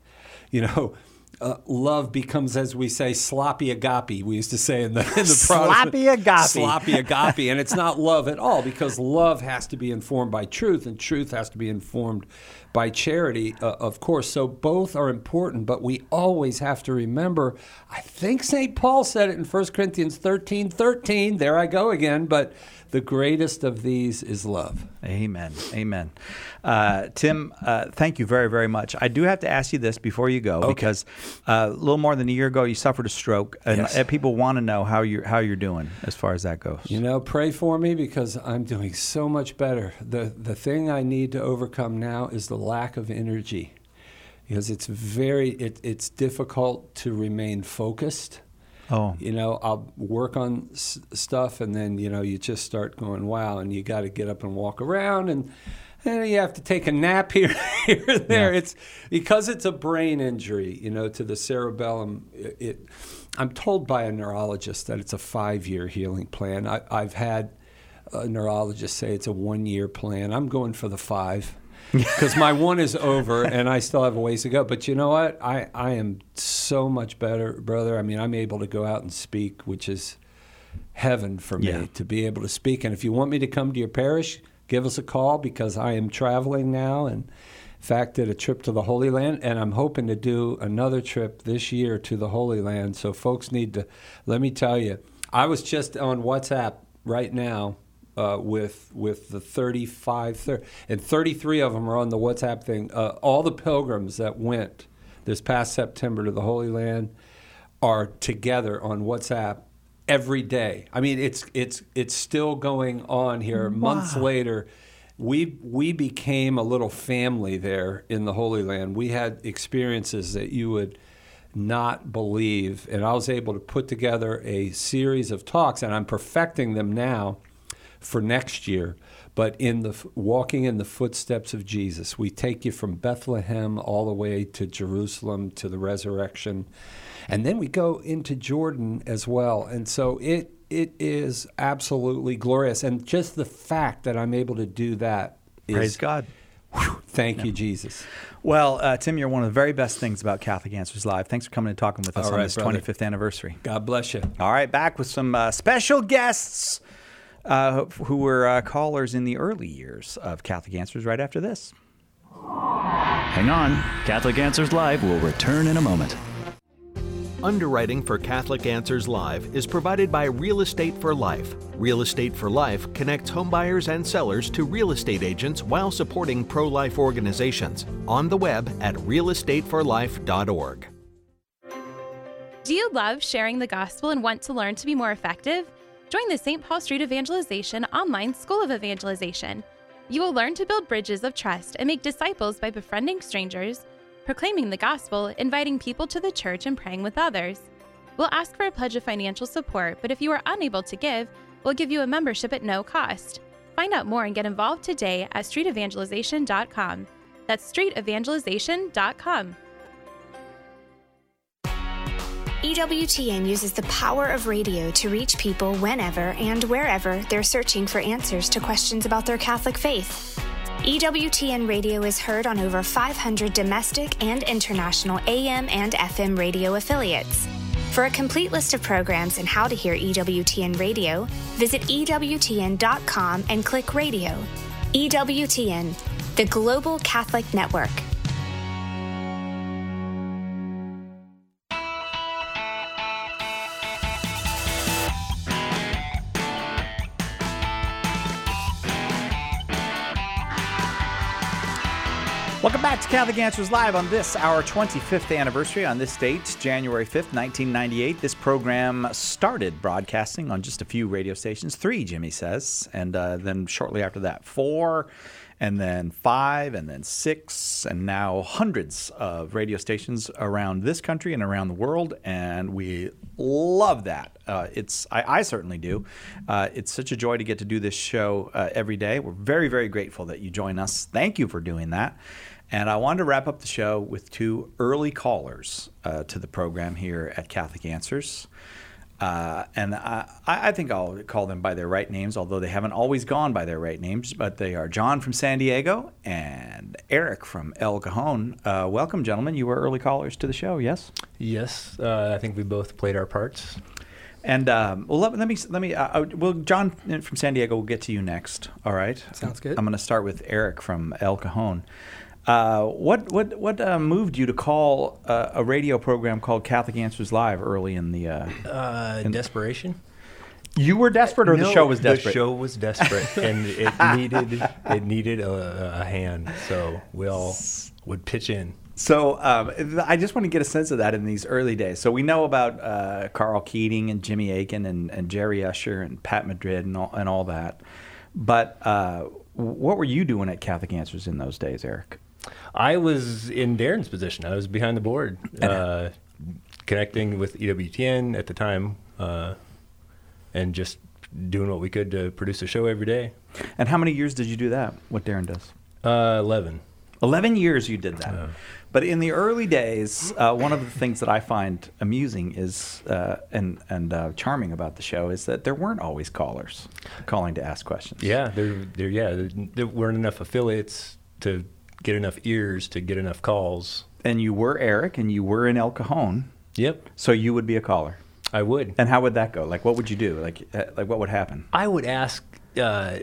love becomes, as we say, sloppy agape. We used to say in the sloppy agape. Sloppy agape. And it's not love at all, because love has to be informed by truth, and truth has to be informed by charity, of course. So both are important, but we always have to remember, I think St. Paul said it in 1 Corinthians 13:13. There I go again, but the greatest of these is love. Amen. Amen. Tim, thank you very, very much. I do have to ask you this before you go, because a little more than a year ago, you suffered a stroke, and people want to know how you're doing as far as that goes. Pray for me, because I'm doing so much better. The thing I need to overcome now is the lack of energy, because it's difficult to remain focused. I'll work on stuff, and then you just start going, wow, and you got to get up and walk around, and you have to take a nap here or there. It's because it's a brain injury, to the cerebellum. I'm told by a neurologist that it's a 5-year healing plan. I've had a neurologist say it's a 1-year plan. I'm going for the 5. Because my 1 is over, and I still have a ways to go. But you know what? I am so much better, brother. I mean, I'm able to go out and speak, which is heaven for me, to be able to speak. And if you want me to come to your parish, give us a call, because I am traveling now, and in fact did a trip to the Holy Land, and I'm hoping to do another trip this year to the Holy Land. So folks need to, let me tell you, I was just on WhatsApp right now, with the 35, and 33 of them are on the WhatsApp thing. All the pilgrims that went this past September to the Holy Land are together on WhatsApp every day. I mean, it's still going on here. Months later, we became a little family there in the Holy Land. We had experiences that you would not believe, and I was able to put together a series of talks, and I'm perfecting them now for next year, but in the walking in the footsteps of Jesus. We take you from Bethlehem all the way to Jerusalem, to the resurrection, and then we go into Jordan as well. And so it is absolutely glorious, and just the fact that I'm able to do that is, praise God. Thank you, Jesus. Well, Tim, you're one of the very best things about Catholic Answers Live. Thanks for coming and talking with us on this 25th anniversary. God bless you. All right, back with some special guests who were callers in the early years of Catholic Answers right after this. Hang on. Catholic Answers Live will return in a moment. Underwriting for Catholic Answers Live is provided by Real Estate for Life. Real Estate for Life connects homebuyers and sellers to real estate agents while supporting pro-life organizations. On the web at realestateforlife.org. Do you love sharing the gospel and want to learn to be more effective? Join the St. Paul Street Evangelization online School of Evangelization. You will learn to build bridges of trust and make disciples by befriending strangers, proclaiming the gospel, inviting people to the church, and praying with others. We'll ask for a pledge of financial support, but if you are unable to give, we'll give you a membership at no cost. Find out more and get involved today at streetevangelization.com. That's streetevangelization.com. EWTN uses the power of radio to reach people whenever and wherever they're searching for answers to questions about their Catholic faith. EWTN radio is heard on over 500 domestic and international AM and FM radio affiliates. For a complete list of programs and how to hear EWTN radio, visit EWTN.com and click radio. EWTN, the Global Catholic Network. Welcome back to Catholic Answers Live on this, our 25th anniversary. On this date, January 5th, 1998, this program started broadcasting on just a few radio stations, 3, Jimmy says, and then shortly after that, 4, and then 5, and then 6, and now hundreds of radio stations around this country and around the world, and we love that. I certainly do. It's such a joy to get to do this show every day. We're very, very grateful that you join us. Thank you for doing that. And I wanted to wrap up the show with 2 early callers to the program here at Catholic Answers. And I think I'll call them by their right names, although they haven't always gone by their right names. But they are John from San Diego and Eric from El Cajon. Welcome, gentlemen. You were early callers to the show, yes? Yes. I think we both played our parts. And let me. John from San Diego, we'll get to you next. All right. Sounds good. I'm going to start with Eric from El Cajon. What moved you to call a radio program called Catholic Answers Live early in the desperation? You were desperate, or the show was desperate? The show was desperate, and it needed a hand, so we all would pitch in. So I just want to get a sense of that in these early days. So we know about Carl Keating and Jimmy Akin and Jerry Usher and Pat Madrid and all that. But what were you doing at Catholic Answers in those days, Eric? I was in Darren's position. I was behind the board, connecting with EWTN at the time, and just doing what we could to produce a show every day. And how many years did you do that, what Darren does? 11. 11 years you did that. But in the early days, one of the things that I find amusing is and charming about the show is that there weren't always callers calling to ask questions. Yeah, there weren't enough affiliates to get enough ears to get enough calls. And you were Eric, and you were in El Cajon. Yep. So you would be a caller. I would. And how would that go? Like, what would you do? Like what would happen? I would ask. I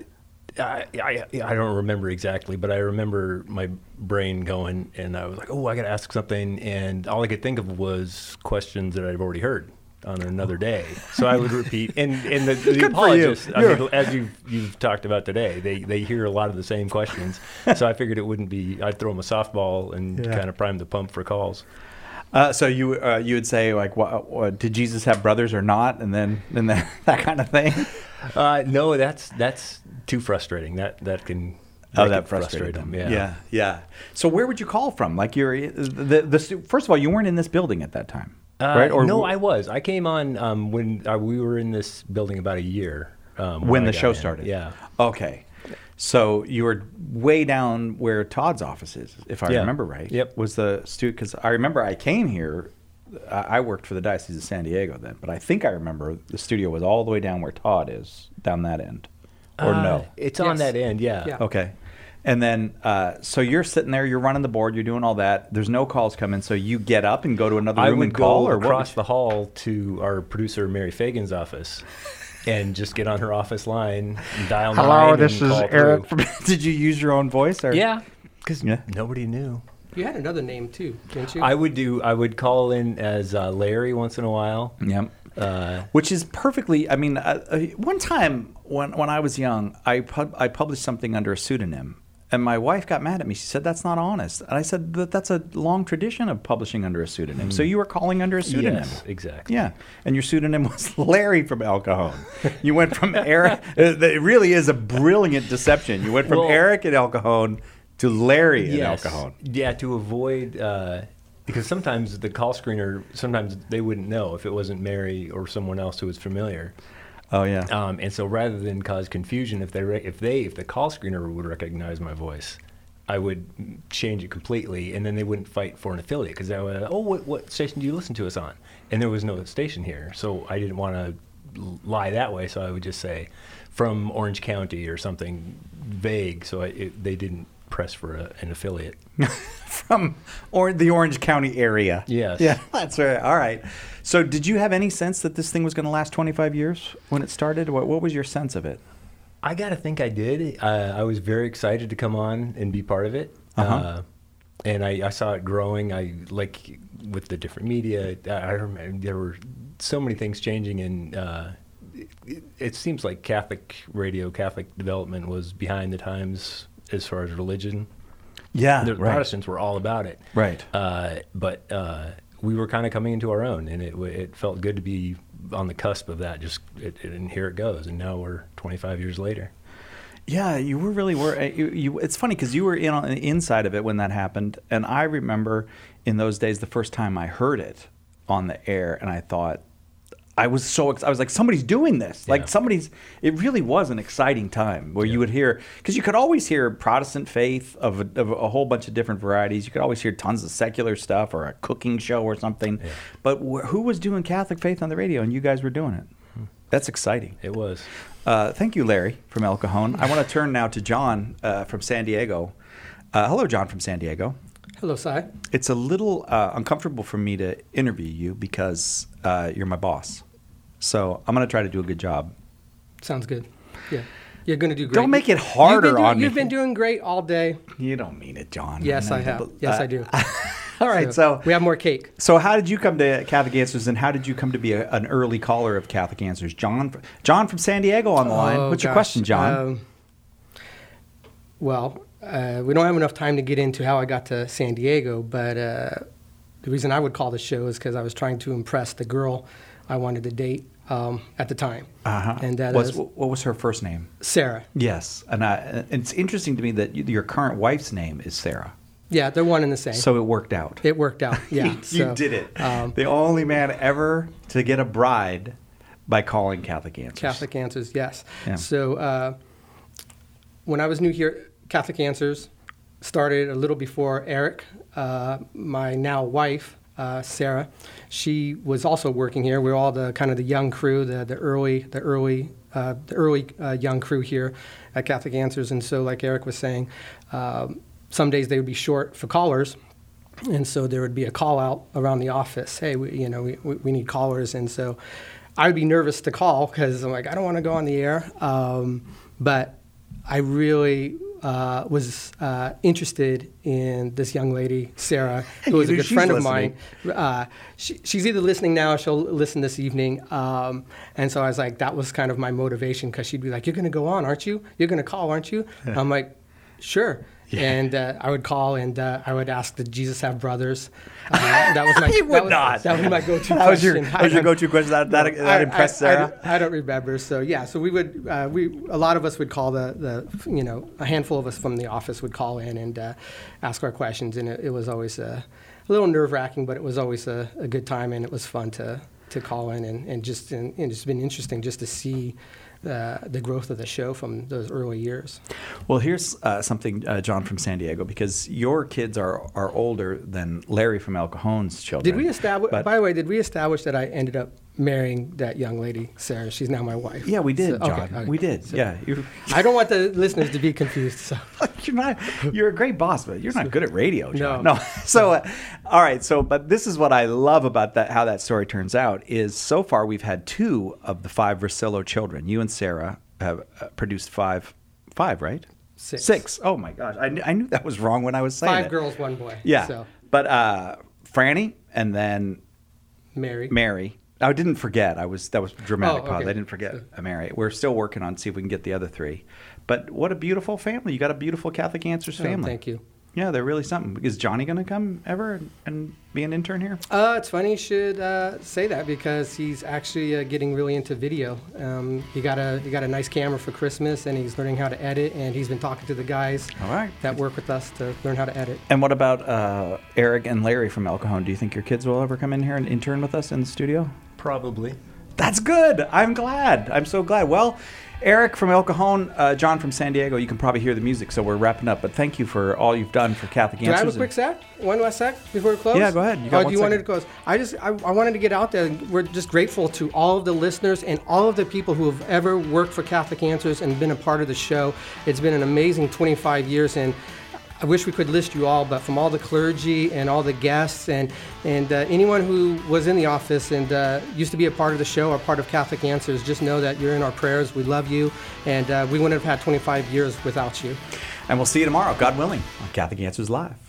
don't remember exactly, but I remember my brain going, and I was like, "Oh, I got to ask something," and all I could think of was questions that I've already heard on another day. So I would repeat, and the apologists, I mean, as you've talked about today, they hear a lot of the same questions. So I figured it wouldn't be. I'd throw them a softball and kind of prime the pump for calls. So you would say, like, what, did Jesus have brothers or not, and then that kind of thing? No, that's too frustrating. That can frustrate them. Yeah. So where would you call from? Like, you're first of all, you weren't in this building at that time, right? Or no, I was. I came on when we were in this building about a year. When the show started. Yeah. Okay. So you were way down where Todd's office is, if I remember right. Yep. Was the studio, because I remember I came here. I worked for the Diocese of San Diego then, but I think I remember the studio was all the way down where Todd is, down that end. Or no? It's on that end, yeah. Okay. And then, so you're sitting there, you're running the board, you're doing all that. There's no calls coming, so you get up and go to another room and call? I would go across the hall to our producer, Mary Fagan's office, and just get on her office line and dial 9 Hello, this and is call Eric. through. Did you use your own voice? Or? Yeah, because nobody knew. You had another name too, didn't you? I would call in as Larry once in a while. Yep. Which is perfectly. I mean, one time when I was young, I published something under a pseudonym, And my wife got mad at me. She said, "That's not honest." And I said, "That's a long tradition of publishing under a pseudonym." So you were calling under a pseudonym. Yes, exactly. Yeah. And your pseudonym was Larry from El Cajon. You went from Eric. It really is a brilliant deception. You went from Eric in El Cajon to Larry in El Cajon. Yeah, to avoid... because sometimes the call screener, sometimes they wouldn't know if it wasn't Mary or someone else who was familiar. Oh yeah. And so rather than cause confusion, if the call screener would recognize my voice, I would change it completely, and then they wouldn't fight for an affiliate because they would, what station do you listen to us on? And there was no station here, so I didn't want to lie that way. So I would just say from Orange County or something vague, so they didn't press for an affiliate. From the Orange County area. Yes. Yeah, that's right. All right. So did you have any sense that this thing was going to last 25 years when it started? What was your sense of it? I got to think I did. I was very excited to come on and be part of it. And I saw it growing. I like with the different media. I remember there were so many things changing, and it seems like Catholic radio, Catholic development was behind the times as far as religion. Yeah, the right. Protestants were all about it. Right. But we were kind of coming into our own, and it felt good to be on the cusp of that. And here it goes, and now we're 25 years later. Yeah, you were really it's funny because you were in on the inside of it when that happened, and I remember in those days the first time I heard it on the air, and I thought I was like, somebody's doing this. Like it really was an exciting time where you would hear, because you could always hear Protestant faith of a whole bunch of different varieties. You could always hear tons of secular stuff or a cooking show or something. Yeah. But who was doing Catholic faith on the radio? And you guys were doing it. That's exciting. It was. Thank you, Larry from El Cajon. I want to turn now to John from San Diego. Hello, John from San Diego. Hello, Si. It's a little uncomfortable for me to interview you because you're my boss. So I'm going to try to do a good job. Sounds good. Yeah. You're going to do great. Don't make it harder on me. You've been doing great all day. You don't mean it, John. Yes, I have. Yes, I do. All right. So we have more cake. So how did you come to Catholic Answers, and how did you come to be an early caller of Catholic Answers? John from San Diego on the line. What's your question, John? We don't have enough time to get into how I got to San Diego, but the reason I would call the show is because I was trying to impress the girl I wanted to date at the time. And that what was her first name? Sarah. Yes. And it's interesting to me that your current wife's name is Sarah. Yeah, they're one and the same. So it worked out. It worked out, yeah. You did it. The only man ever to get a bride by calling Catholic Answers. Catholic Answers, yes. Yeah. So when I was new here, Catholic Answers started a little before Eric, my now wife, Sarah. She was also working here. We were all the kind of the young crew, the early young crew here at Catholic Answers. And so, like Eric was saying, some days they would be short for callers, and so there would be a call out around the office. Hey, we need callers, and so I would be nervous to call because I'm like, I don't want to go on the air, but I really was interested in this young lady, Sarah, who was a good friend of mine. She's either listening now or she'll listen this evening. And so I was like, that was kind of my motivation, because she'd be like, you're going to go on, aren't you? You're going to call, aren't you? Yeah. I'm like, sure. Yeah. And I would call and I would ask, did Jesus have brothers? That was my That was my go-to question. That was your go-to question? That impressed Sarah? I don't remember. So yeah, so we would a lot of us would call a handful of us from the office would call in and ask our questions, and it was always a little nerve-wracking, but it was always a good time, and it was fun to call in and it's been interesting just to see the growth of the show from those early years. Well, here's something, John from San Diego, because your kids are older than Larry from El Cajon's children. Did we establish? By the way, did we establish that I ended up marrying that young lady, Sarah? She's now my wife. Yeah, we did, John. Okay. We did. So, yeah. I don't want the listeners to be confused. So. You're a great boss, but you're not good at radio, John. No. So, all right. So, but this is what I love about that. How that story turns out is, so far we've had 2 of the 5 Versillo children. You and Sarah have produced 5, right? 6. Oh my gosh, I knew that was wrong when I was saying 5 girls, 1 boy. Yeah. So. But Franny and then Mary, I didn't forget. That was dramatic pause. Okay. I didn't forget Mary. We're still working on see if we can get the other 3. But what a beautiful family. You got a beautiful Catholic Answers family. Thank you. Yeah, they're really something. Is Johnny going to come ever and be an intern here? It's funny you should say that because he's actually getting really into video. He got a nice camera for Christmas, and he's learning how to edit, and he's been talking to the guys that work with us to learn how to edit. And what about Eric and Larry from El Cajon? Do you think your kids will ever come in here and intern with us in the studio? Probably. That's good. I'm glad. I'm so glad. Well, Eric from El Cajon, John from San Diego, you can probably hear the music, so we're wrapping up. But thank you for all you've done for Catholic Answers. Do I have a quick sec? One last sec before we close? Yeah, go ahead. You got do you want it to close? I wanted to get out there. We're just grateful to all of the listeners and all of the people who have ever worked for Catholic Answers and been a part of the show. It's been an amazing 25 years, and I wish we could list you all, but from all the clergy and all the guests and anyone who was in the office and used to be a part of the show or part of Catholic Answers, just know that you're in our prayers. We love you, and we wouldn't have had 25 years without you. And we'll see you tomorrow, God willing, on Catholic Answers Live.